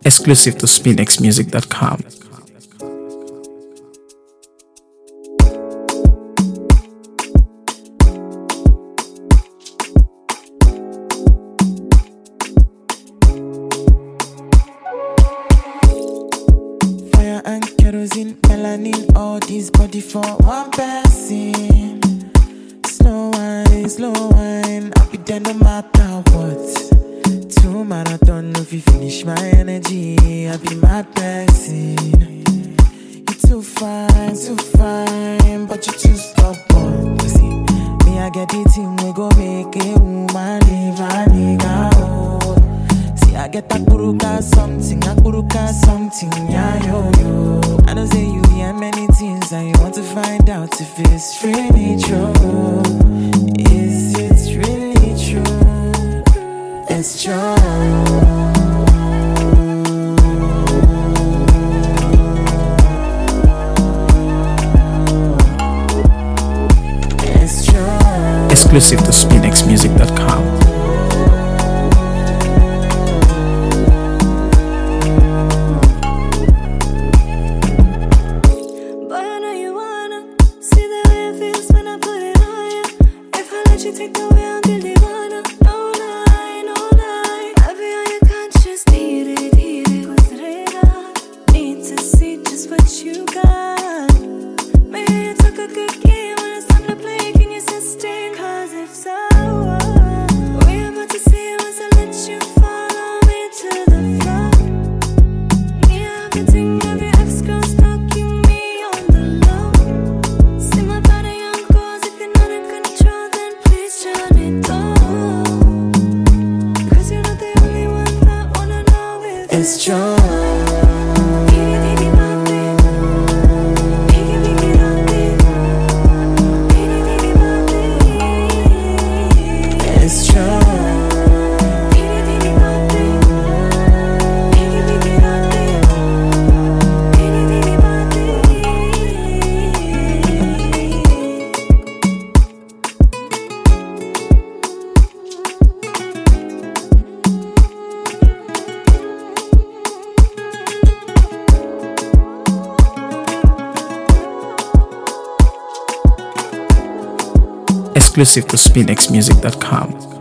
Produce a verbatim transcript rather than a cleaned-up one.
Exclusive to spinx music dot com. Fire and kerosene, melanin, all this body for one person. Slow wine, slow wine, I'll be there no matter what. Two marathon, if you finish my energy, I'll be my person. You're too fine, too fine, but you're too stubborn. You see, me I get the team, we go make a woman live a nigga. Oh. See, I get that buruka something, a buruka something, yeah, yo, yo. I know say you hear many things and you want to find out if it's really true. Is it really true? It's true. It's true. Exclusive to spinx music dot com. Take the way I'm the divana. No lie, no lie. I be on your conscious. Need it, need it. What's it? Need to see just what you got. Maybe you took a good game when it's time to play. Can you sustain? Cause if so, we about to see once I let you follow me to the floor. Yeah, I've been thinking of your ex-girl stalking me on the low. See my body on goals. If you're not in control, then please turn it on. Cause you're not the only one that wanna know if It's true. It's true. Exclusive to spinx music dot com.